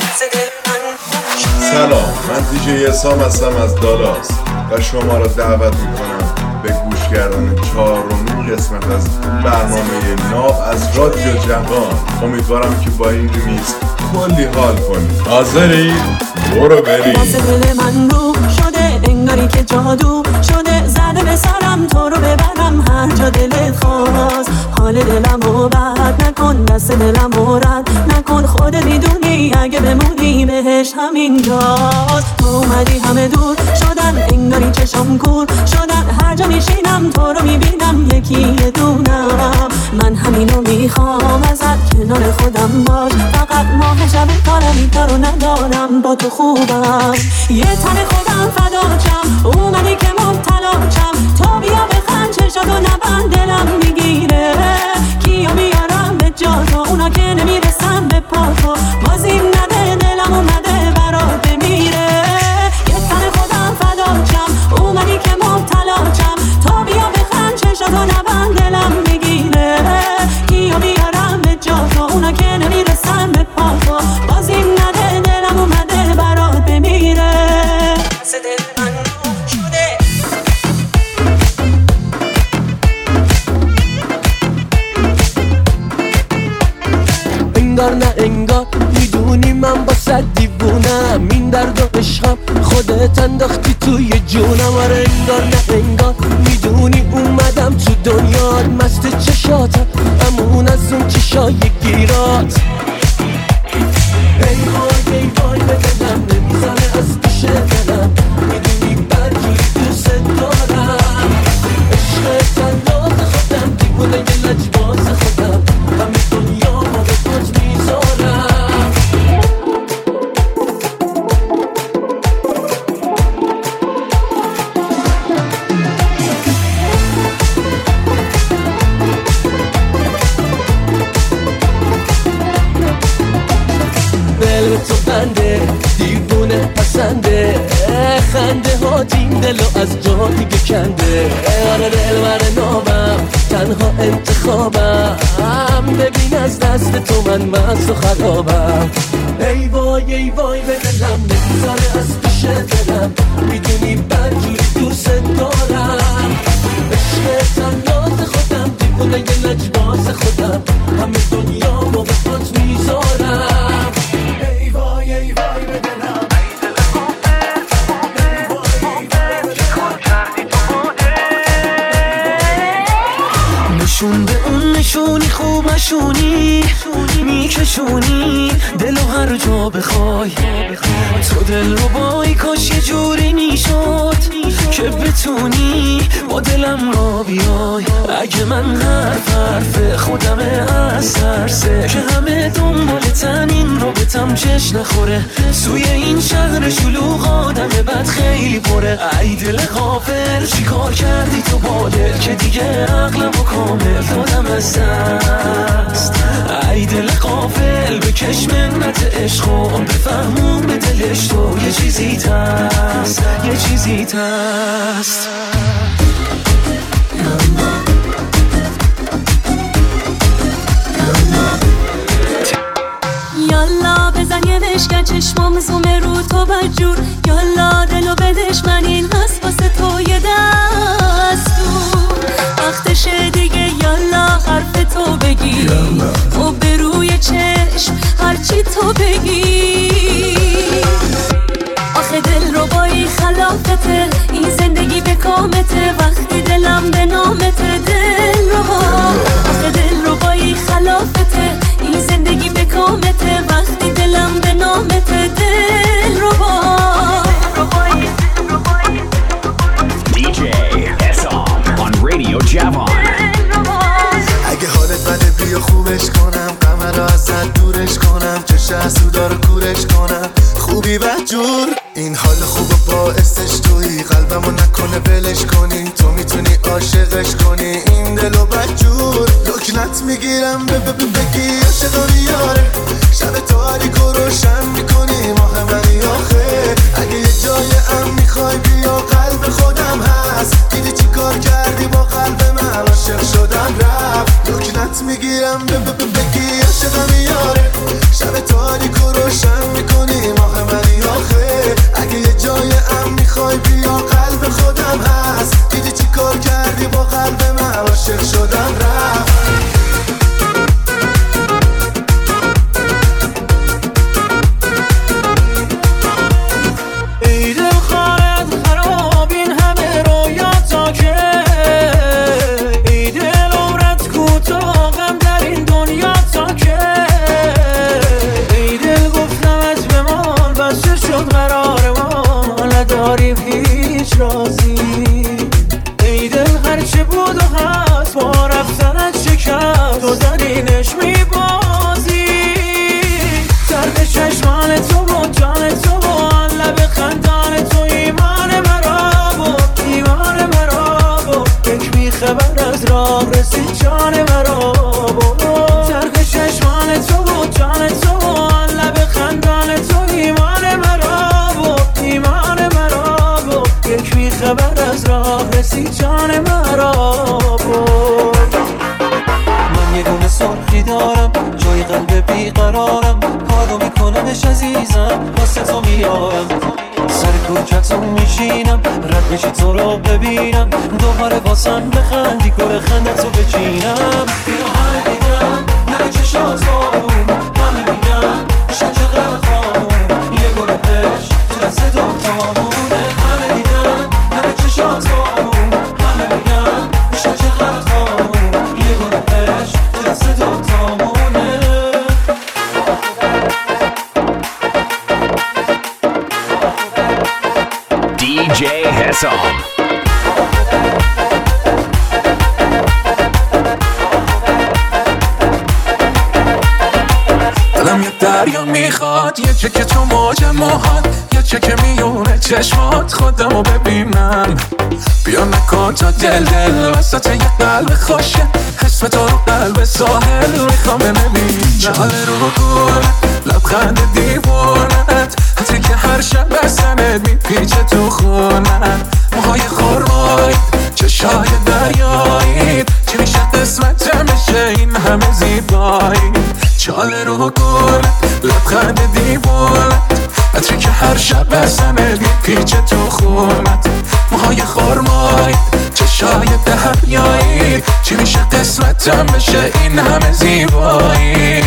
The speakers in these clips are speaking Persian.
سلام، من دیجی اسام هستم از دالاس و شما را دعوت میکنم به گوش کردن 4مین قسمت از برنامه ناب از رادیو جوان. امیدوارم که با این ریمیکس کلی حال کنید. حاضری؟ برو بریم. دل من رو شده انگاری که جادو شده، زده به سرم تو رو ببرم هر جا دلت خواست. حال دلم رو بد نکن، دست دلم رو رد نکن، خودت میدونی اگه بمونی بهش همینجاست. تو اومدی همه دور شدن انگاری چشم کور شدن، هر جا میشینم تو رو میبینم یکی یه دونم. من همینو میخوام ازت کنار خودم باش، فقط ماه شب کارمی تا رو ندارم با تو خوبم. یه تن خودم فداچم اومدی که مبتلاچم، تو بیا بخند چشاتو نبند دلم میگیره. کیا میارم به جا تو اونا که نمیرسن به پا تو، بازیم نده دلم اومده برات بمیره. یه تن خودم فداچم اومدی که مبتلاچم، تو بیا بخند چشاتو نبند دلم میگیره. کیا میارم به جا تو اونا که نمیرسن به پا تو، بازیم نده دلم اومده برات بمیره. دل من شده انگار نه انگار میدونی من با صد دیوونم، این درد و عشقم خودت انداختی توی جونم. آره انگار نه انگار میدونی اومدم تو دنیات، مست چشاتم امون از اون چشای گیرات. ای وای ای وای به دلم نمیزنه از پیش دلم، میدونی برجوری دوست دارم. عشق تنات خودم دیوونه یه لجباز خودم، همه دنیا ما به پاس میذارم. دل تو بنده دیوونه پسنده، خنده ها این دلو از جا دیگه کنده. آره دل بر نابم تنها انتخابم، ببین از دست تو من مست و خرابم. ای وای ای وای به دلم نمیذاره از پیش دلم، میدونی برجوری دوست دارم. عشق تنات خودم دیوونه یه لجباز خودم، همه دنیا رو به پات میذارم. ای وای ای وای به دلم نشون به اون نشونی خوب نشونی میکشونی دلو هر جا بخوای. تو دل رو بای کاش یه جوری میشد که بتونی با دلم را بیای. اگه من حرف خودم از ترسه که همه دنبالتن این رو بتم چش نخوره، سوی این شهر شلوغ آدم بد خیلی پره. ای دل غافل چی کار کردی تو با دل که دیگه عقلم و کامل دادم از دست. ای دل غافل بکش منت عشقم، بفهمون به دلش تو یه چیزی تست یه چیزی تست. یالا بزن یه بشکن چشمام زومه رو تو بجور، یالا دلو بدش من این هست واسه تو یه دستور. وقتشه دیگه یالا حرف تو بگی و به روی چشم هرچی تو بگی. آخه دل رو بایی خلافته این زندگی به کامته، وقتی دلم به نامته دل رو آخه دل رو بایی خلافته این زندگی به کامته، وقتی دلم به نامته دل رو DJ Esam on Radio Javon. اگه حالت بده بیا خوبش کنم، غم را ازت دورش کنم، چش حسودا رو کورش کنم. خوبی بدجور این حال خوب باعثش تویی، قلبمو نکنه بلش کنی، تو میتونی عاشقش کنی این دلو بدجور. لکنت میگیرم بگی عاشقانی یاره، شب تاریک و روشن میکنی ماه منی آخه. اگه یه جای ام میخوای بیا قلب خودم هست، دیدی چی کار کردی با قلب من عاشق شدم رفت. لکنت میگیرم بگی عاشقانی یاره، شب تاریک و روشن میکنی خبر از راه رسید جان مرا برد. من یه دونه سرخی دارم جای قلب بیقرارم، کارو میکنمش عزیزم واسه تو میارم. سر کوچکتون میشینم رد بشی تو رو ببینم، دوباره واسم بخندی گل خندتو بچینم. بیا همه دیدم نره چشات بارون، همه میگم شد چقدر خانون، یه گل عشق تو دست دوتامونه. همه دیدم نره چشات بارون، همه میگم شد چقدر خانون، یه گل عشق تو دست دوتامونه. DJ Hesam. دلم یه دریا میخواد، یه چکه تو موج موهات، یه چکه میونه چشمات، خودمو ببینم. بیا نکن تا دل وسط یه قلب خوشه، اسم تو رو قلب ساحل میخوام ببینم. جاله رو گل لبخند دیوونت، حتی که هر شب بسنت میپیچه تو خونت. موهای خورمایی چشای دریایی، چی میشه قسمت میشه این همه زیبایی. چاله رو گل لبخند دیوونت، عطری که هر شب بسنت میپیچه تو خونت. موهای خورمایی چشای دریایی، چی میشه قسمتم بشه این همه زیبایی.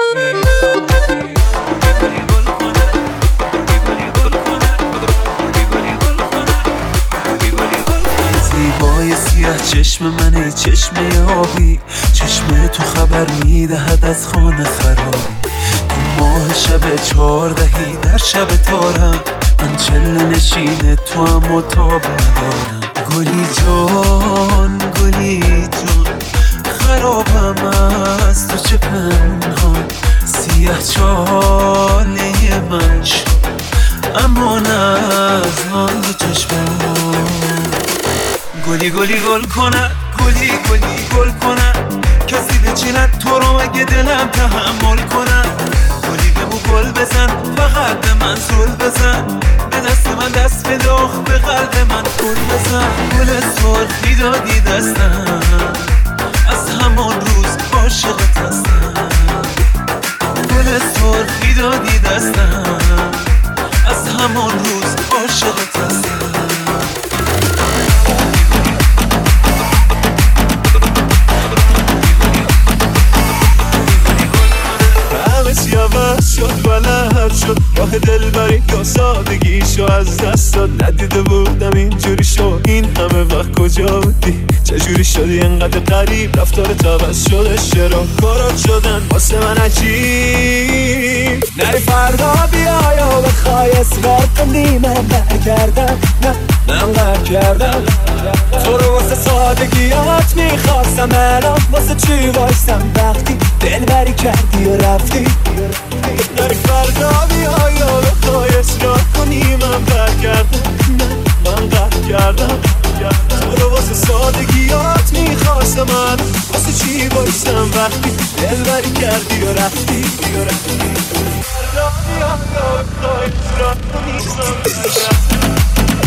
زیبای سیاه چشم منه، چشم آبی، چشم تو خبر میدهد از خانه خرابی. تو ماه شب 14 در شب تارم، من چله نشینه تو هم متاب ندارم. گلی جان گلی جان خرابم از تو چه پنهان، سیاه چاله من شد اما نه از من دو چشمان. گلی گلی گل کنه، گلی گلی گل کنه، کسی بچیند تو رو اگه دلم تحمل کنه. گلی بگو گل بزن فقط به من زل بزن، به دست من دست بده به قلب من گل بزن. گل سرخی دادی دستم، از همان روز عاشقت هستم. گل سرخی دادی دستم، از همان روز عاشقت هستم. عوض شد بلد شد راه دلبری یا سادگیشو از دست داد. ندیده بودم اینجوری شد، این همه وقت کجا بودی؟ چجوری شدی انقدر غریب؟ رفتارت عوض شده، چرا کارات شدن واسه من عجیب؟ نری فردا بیا یا بخوای اصرار کنی من برگردم، نه من قهر کردم تو رو واسه سادگیات میخواستم، الان واسه چی وایستم وقتی دلبری کردی و رفتی؟ نری فردا بیا یا بخوای اصرار کنی من برگردم، نه من قهر کردم تو رو واسه سادگیات میخواستم، من واسه چی وایستم وقتی دلبری کردی و رفتی؟ فردا بیا یا بخوای اصرار کنی من برگردم.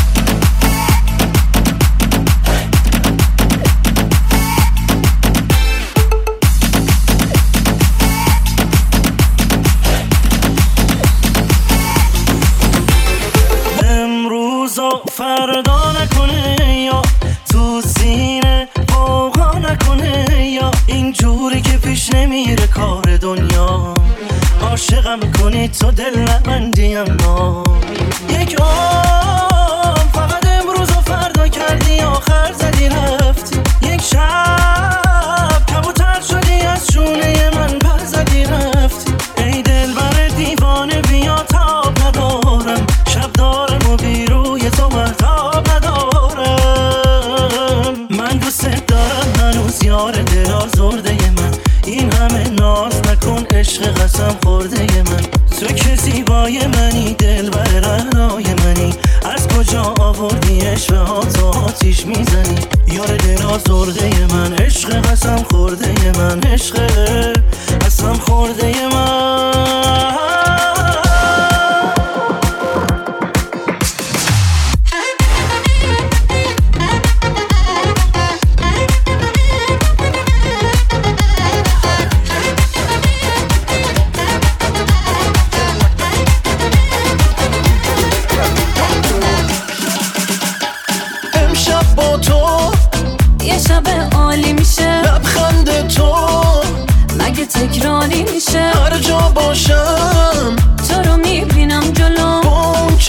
فردا نکنه یا تو سینه فوقا نکنه، یا اینجوری که پیش نمیره کار دنیا. عاشقم کنی تو دل نبندی، اما یک عمر فقط امروز و فردا کردی، آخر زدی رفتی. یک شب کبوتر شدی از شونه من پر زدی رفتی. ای دل بر دیوانه بیا تاب ندارم، شب دارم و بیروی تو مرتاب ندارم. من دوست دارم هنوز یار دل آزرده من، این همه ناز نکن عشق قسم خورده من. تو که زیبای منی دل بر رهنای منی، از کجا آوردی عشق ها تو آتیش میزنی؟ یار دل آزرده من، عشق قسم خورده من، عشق قسم خورده من.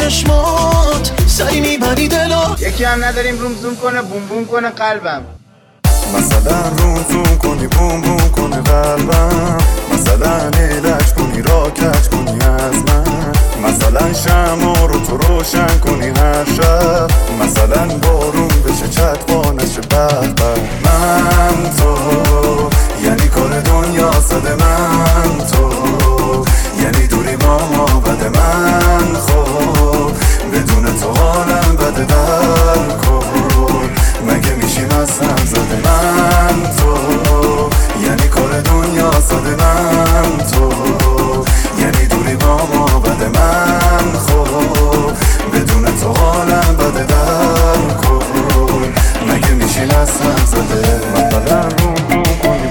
چشمات سری میبری دلو. یکی هم نداریم روم زوم کنه بوم بوم کنه قلبم. مثلا روم زوم کنی بوم بوم کنه قلبم، مثلا علاج کنی را کج کنی از من، مثلا شمع رو تو روشن کنی هر شب، مثلا بارون بشه چتبا نشه بهبه. من تو یعنی کار دنیا صده، من تو یعنی دوری ما بده، من خب بدون تو حالم بده در کن، مگه میشیم از هم زده. من تو یعنی کار دنیا صده، من تو یعنی دوری ما بده، من خب بدون تو حالم بده در کن، مگه میشیم از هم زده. مثلا روم کنیم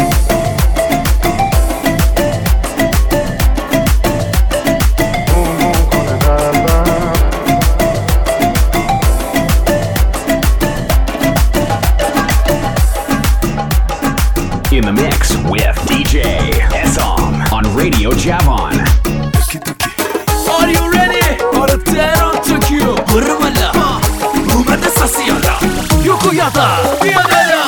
In the mix with DJ Hesam on Radio Javon. Are you ready? آره تهران توکیو برو بالا اومده ساسیالا یوکو یادا بیا بالا.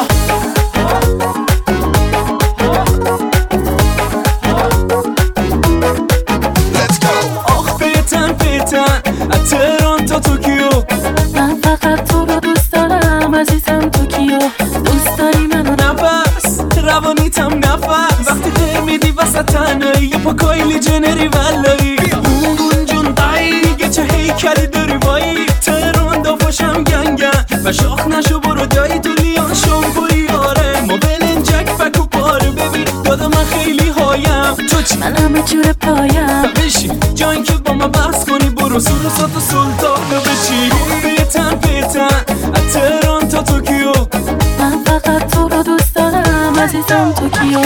آخ بیتن از تهران تا توکیو، من فقط تو رو دوست دارم عزیزم توکیو. دوست داری منو نفس روانیتم نفس، وقتی تر میدی وسط تنهایی یه پا کایلی جنری ولایی اون جون دایی چه هیکلی داری وایی. تهران دافاشم گنگن و شاخ نشو برو دایی تو لیان شامپوی آره ما بلنجک فکو پاره. ببین دادا من خیلی هایم تو چی؟ من همه جور پایم بشین جایی که با ما بحث کنی برو سلطات و سلطانو بچی. بیتن از تهران تا توکیو، من فقط تو رو دوست دارم عزیزم توکیو.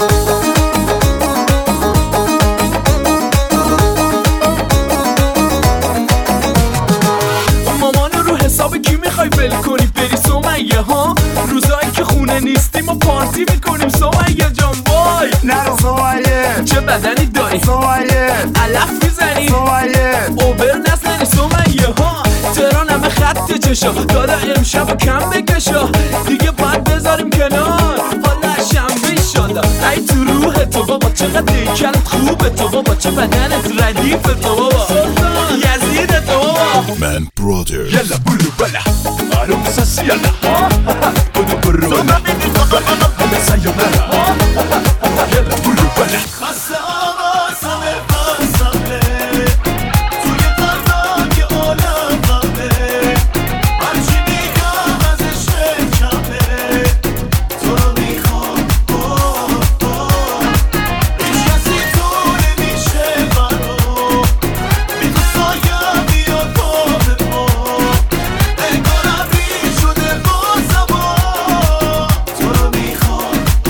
مامانو رو حساب کی میخوای ول کنی بری سمیه ها؟ روزایی که خونه نیستیم و پارتی میکنیم سمیه جان. وای نرو سمیه چه بدنی داری سمیه، علف میزنی سمیه اوبر نزنی سمیه ها. تهران همه خط چشا دادا امشب و کم بکشا دیگه باید بذاریم کنار حالا شنبه شالا. ای تو روح تو بابا چقدر دیکلت خوبه تو بابا، چه بدنت ردیف تو بابا، یزید تو بابا. من برادر یلا برو بلا آروم ساسی یلا برو بلا همه سیانه یلا برو بلا. خسته آوازم بسمه توی قلبم یه عالم غمه، هرچی میگم ازش کمه تو رو میخوام هیچ کسی تو نمیشه برام، بی تو سایم بیاد پا به پا، انگارم ریز شده با زمان تو رو میخوام.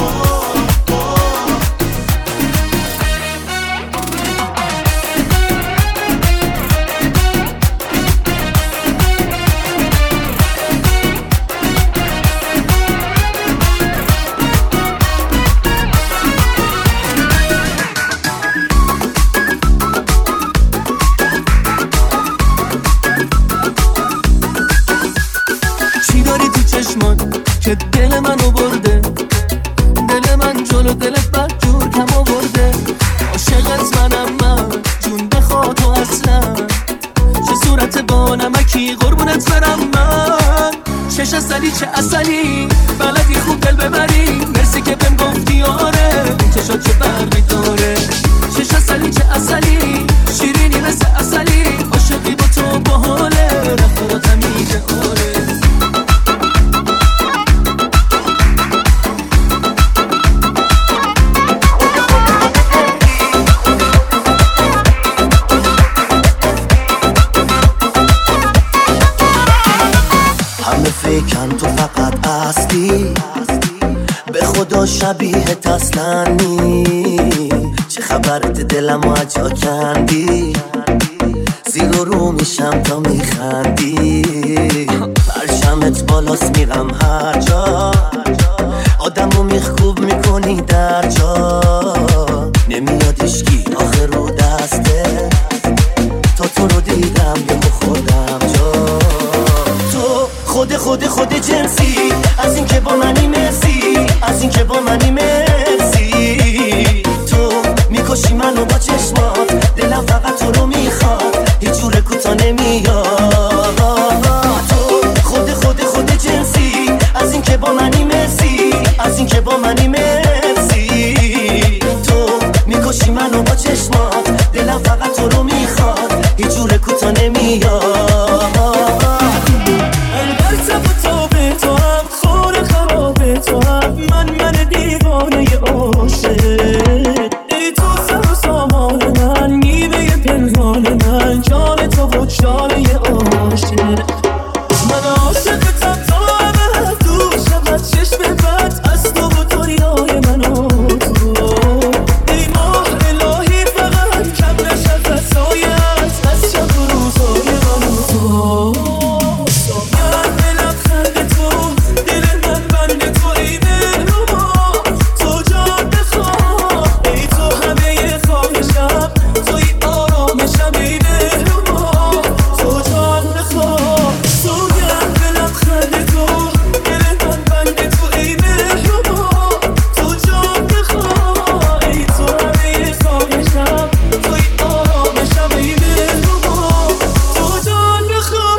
چی داری تو چشمات که دل منو برده؟ دل من جلو دلت بد جور کم آورده. عاشقت منم من جون بخوا تو اصلا، چه صورت با نمکی قربونت برم من. چش اصلی چه اصلی بلدی خوب دل ببری، مرسی که بهم گفتی آره این چشات چه برقی داره. چش اصلی چه اصلی شیرینی مثل اصلی، عاشقی با تو باحاله رفتاراتم میگه آره. همه فکرن تو فقط اصلی، به خدا شبیهت اصلا نی. چه خبرت دلمو اجا کندی، زیر و رو میشم تا میخندی. پرشمت بالاست میرم هر جا، آدمو میخکوب میکنی در جا. نمیاد اشکی آخر رو دسته، تا تو رو دیدم چشمات دلم فقط تو رو میخواد هیچ جور کوتا نمیاد تو خود جنسی از این که با منی مرسی از این که با منی مرسی تو میکشی منو با چشمات دلم فقط تو رو میخواد هیچ جور کوتا نمیاد البته با تو هم خور خراب تو هم من دیوانه عاشق ای تو سر و سامان من میوه پنهان من جان تو و جانه عاشق من عاشقتم تا ابد دور شود چشم بد از تو و دنیای من و تو ای ماه الهی فقط کم نشد از سایت از شب و روزای من و تو ساگر دلم خنده تو دل من بند تو ای دلربا تو جان بخواه ای تو همه خواهشم توی آرامشم ای دلربا تو جان بخواه ساگر دلم خنده تو دل من بند تو ای دلربا تو جان بخواه ای تو همه خواهشم توی آرامشم ای دلربا تو جان بخواه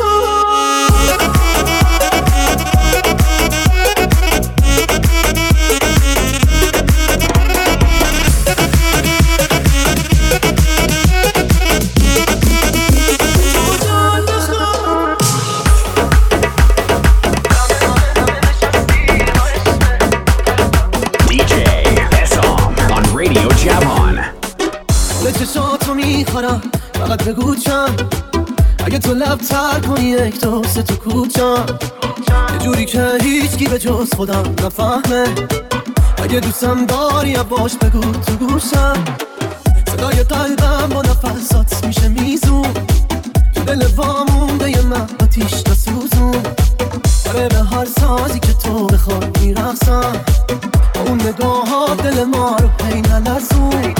DJ Esom on Radio Javon. به چشاتو میخورم فقط بگو چند اگه تو لب تر کنی یک دو سه تو کوچم یه جوری که هیچکی به جز خودم نفهمه اگه دوستم داری باش بگو تو گوشم صدای قلبم با نفسات میشه میزون تو دل وامونده من آتیش نسوزون آره به هر سازی که تو بخوای میرقصم با اون نگاه دل ما رو پی نلرزون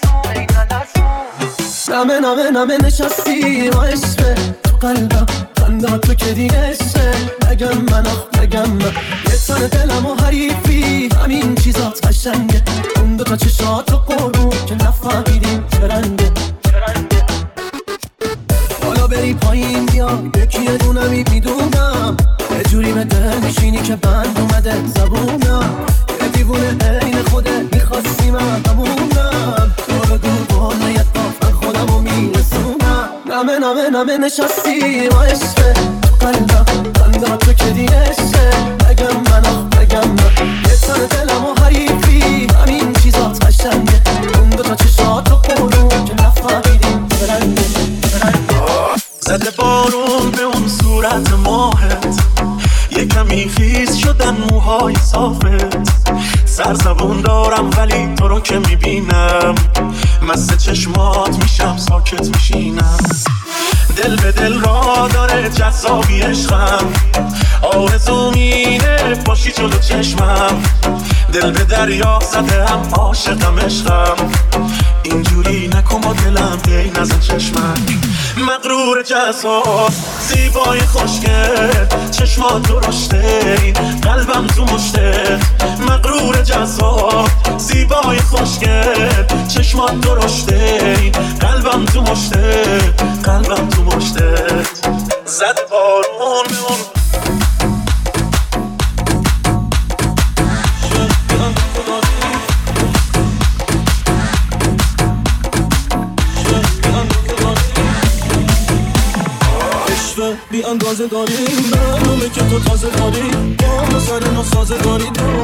نمه نشستی و عشقه تو قلبم خنده تو که دیگه عشقه نگم من یه تن دلم و حریفی همین چیزات قشنگه اون دوتا چشات و قربون که نفهمیدیم چه رنگه حالا بری پایین بیا یکی یه دونمی میدونم یه جوری به دل میشینی که بند اومده زبونم یه دیوونه عین خوده میخواستی من همونم تو رو دو بالا یه من خودم رو میرسونم نمه نشستی و عشقه تو قلبم خنده تو که دیگه عشقه نگم من یه تن دلم و حریفی همین چیزات قشنگه اون دوتا چشات و قرون که نفهمیدیم برنگه زده بارون به اون صورت ماهت یه کمی خیز شدن موهای صافت سرزبون دارم ولی تو رو که میبینم مست چشمات میشم ساکت میشینم دل به دل را داره جذابی عشقم آرزو مینه باشی جلو چشمم دل به دریا زده هم عاشقم عشقم اینجوری نکن با دلم ای نزن چشمک مغرور جذاب زیبای خوشگل چشمات درشته این قلبم تو مشته مغرور جذاب زیبای خوشگل چشمات درشته این قلبم تو مشته زد بارون به اون بی اندازه داریم برنامه که تو تازه داری با سر ناسازه داری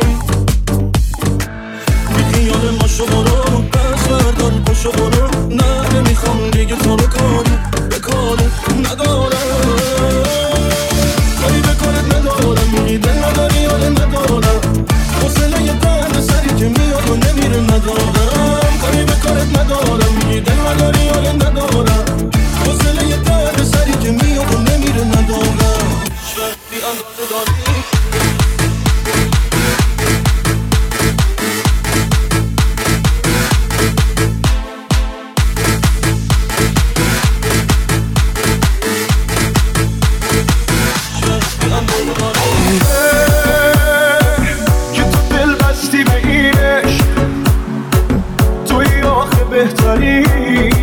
بی خیال ما شما رو بس بردان پاشو برو نه نمیخوام دیگه تو رو کاری ندارم کاری به کارت ندارم میگی دل نداری یاده ندارم حوصله یه درد سری که میاد و نمیره ندارم کاری به کارت ندارم میگی دل نداری یاده ندارم حوصله یه درد سری که میاد و نمیره ندارم بی اندازه داری که تو دل بستی به اینش توی آخه بهتری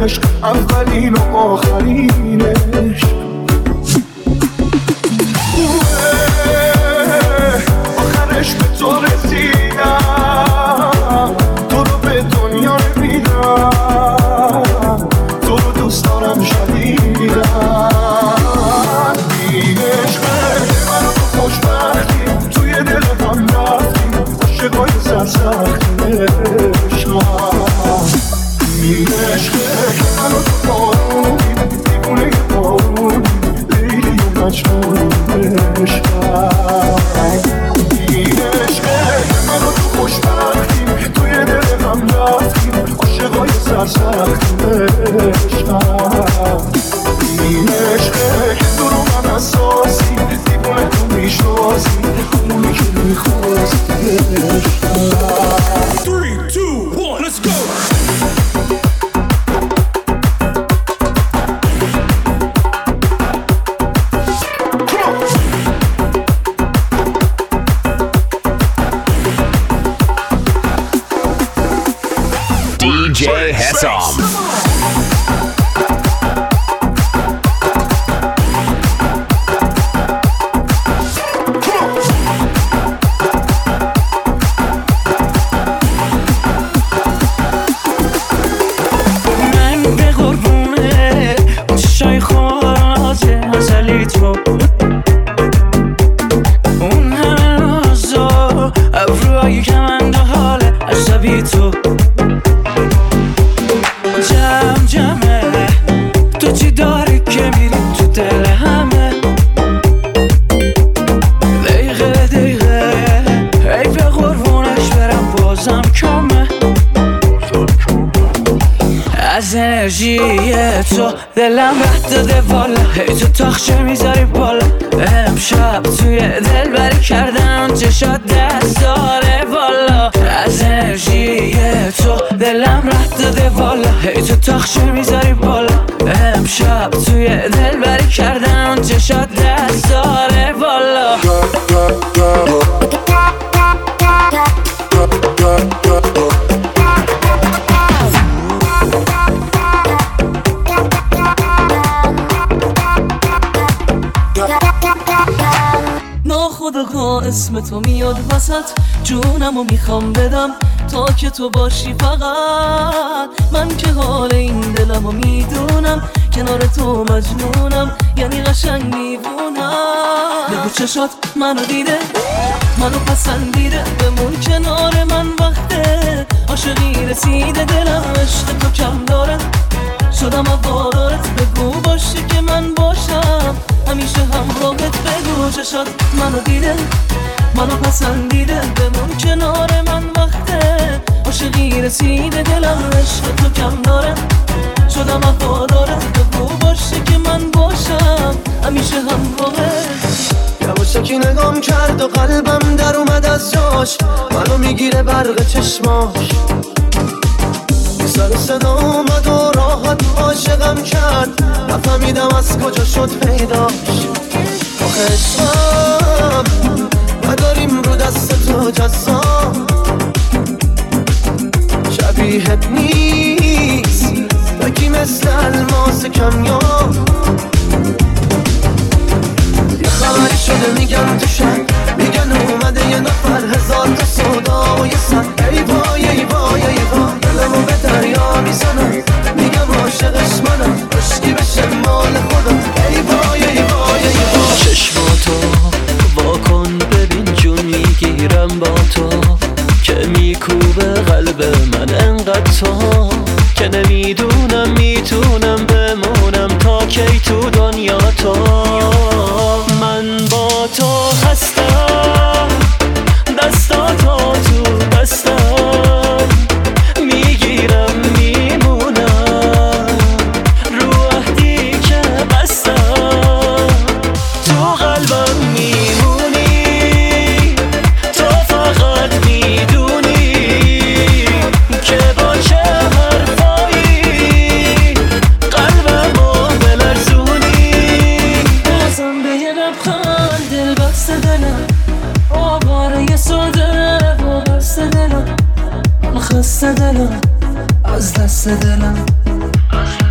عشق اولین و آخرین عشق آخرش به تو رسیدم تو رو به دنیا نمیدم تو رو دوست دارم شدیدم این عشقه من رو تو خوشبختی توی دل هم رفتی عاشقای سرسختی عشقم این عشقه من رو تو بارونی دیوونه بارونی لیلی و مجنون عشقم این عشقه من رو تو خوشبختی توی دل هم رفتی عاشقای سرسختی عشقم این عشقه که تو رو من اساسی دیوونه تو میشناسی همونی که میخواستی عشقم 3, 2, 1, let's go! DJ Hesam. تو دلم رد داده والا هی تو تاخچه میذاری بالا امشب توی دل بری کردم چشات دست داره والا از انرژی تو دلم رد داده والا هی تو تاخچه میذاری بالا امشب توی دل بری کردم چشات دست داره والا خدا اسم تو میاد وسط جونمو میخوام بدم تا که تو باشی فقط من که حال این دلمو میدونم کنار تو مجنونم یعنی قشنگ میبونم بگو چشات منو دیده منو پسندیده بمون کنار من وقته عاشقی رسیده دلم عشق تو کم داره شدم وادارت بگو باشی که من باشم همیشه همراهت بگو چشات منو دیده منو پسندیده بمون کنار من وقته عاشقی رسیده دلم عشق تو کم داره شدم وفادارت بگو باشی که من باشم همیشه همراهت یواشکی نگام کرد و قلبم در اومد از جاش منو میگیره برق چشماش سر صدا اومد و راحت عاشقم کرد نفهمیدم از کجا شد پیداش آخه عشقم نداریم رو دست تو جزام شبیهت نیست بگی مثل الماس کمیاب یه خبری شده میگن تو شن میگن اومده یه نفر هزار تا سودا و یه سن ای وای ای وای ای وای دلمو به دریا میزنم میگم عاشقش منم عشقی بشه مال خودم ای وای ای وای ای وای چشماتو واکن ببین جون میگیرم با تو که میکوبه قلب من انقدر تو که نمیدونم میتونم بمونم تا کی تو دنیا تو من با تو هستم دستاتو تو دستم میگیرم میمونم رو عهدی که بستم تو قلبم میمونی تو فقط میدونی که با چه حرفایی قلبمو بلرزونی بازم به یه لبخند دل بسته دلم آواره ساده و بسته دلم خسته دلم از دست دلم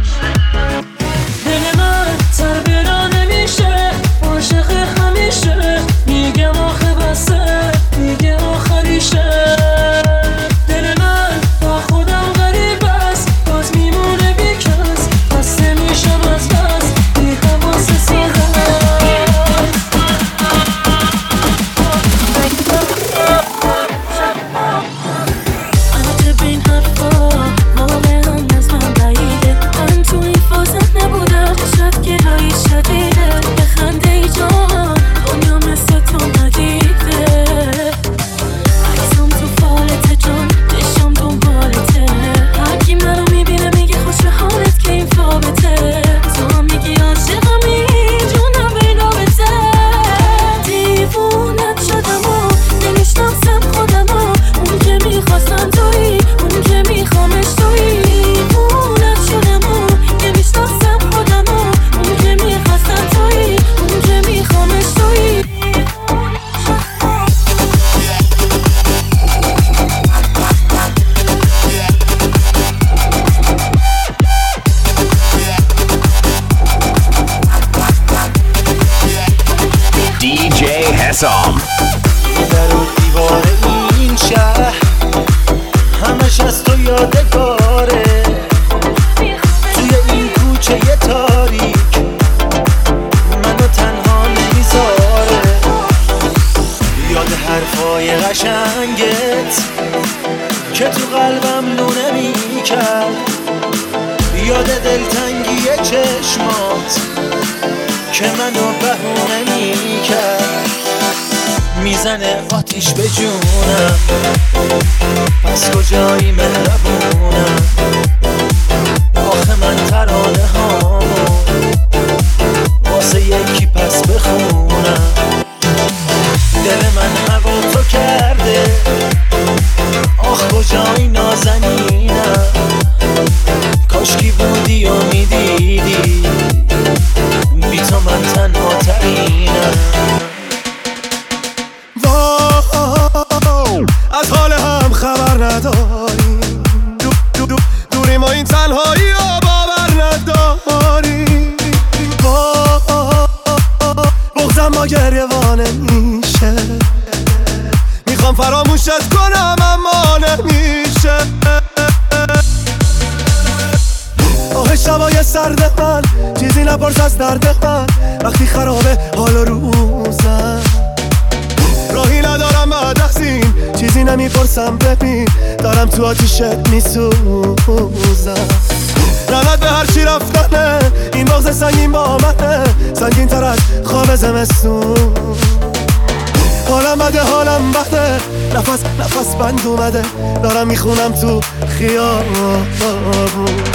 یاد دلتنگی چشمات که منو بهونه میکرد میزنه آتیش به جونم پس کجایی مهربونم آخه من ترانه هامو واسه یکی پس بخونم دل من هوا تو کرده آخ کجایی نازنینم کاشکی بودی و میدیدی بی تو من تنها ترینم از حال هم خبر نداریم دوری ما این تنهایی رو باور نداریم بغضم ما گریوانه میشه میخوام فراموشت کنم اما نمیشه آه شبای سرد من چیزی نپرس از درد من وقتی خرابه حال و روزم راهی ندارم بعد از این چیزی نمیپرسم ببین دارم تو آتیشت میسوزم لعنت به هر چی رفتنه این بغض سنگین با منه سنگین تر از خواب زمستون حالم بده حالم بده نفس بند اومده دارم میخونم تو خیابون